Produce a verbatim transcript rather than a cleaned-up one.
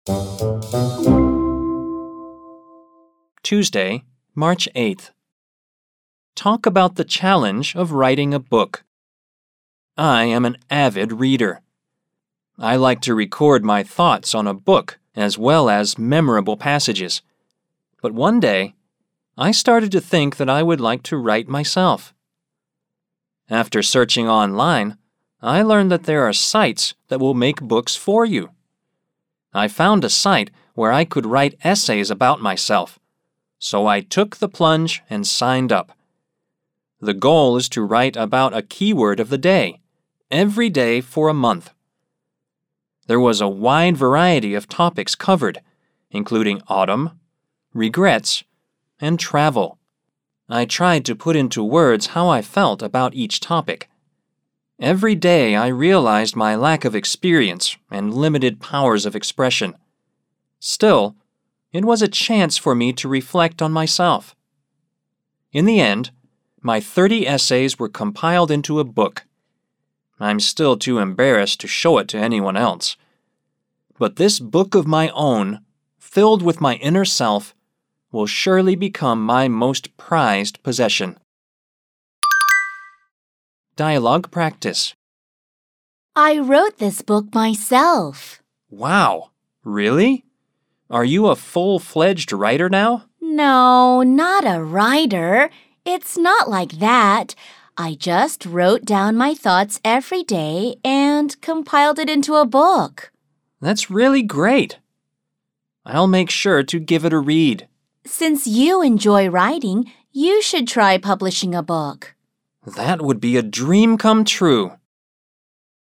Tuesday, March eighth. Talk about the challenge of writing a book. I am an avid reader. I like to record my thoughts on a book as well as memorable passages. But one day, I started to think that I would like to write myself. After searching online, I learned that there are sites that will make books for you. I found a site where I could write essays about myself, so I took the plunge and signed up. The goal is to write about a keyword of the day, every day for a month. There was a wide variety of topics covered, including autumn, regrets, and travel. I tried to put into words how I felt about each topic. Every day I realized my lack of experience and limited powers of expression. Still, it was a chance for me to reflect on myself. In the end, my thirty essays were compiled into a book. I'm still too embarrassed to show it to anyone else. But this book of my own, filled with my inner self, will surely become my most prized possession. Dialogue practice. I wrote this book myself. Wow, really? Are you a full-fledged writer now? No, not a writer. It's not like that. I just wrote down my thoughts every day and compiled it into a book. That's really great. I'll make sure to give it a read. Since you enjoy writing, you should try publishing a book. That would be a dream come true.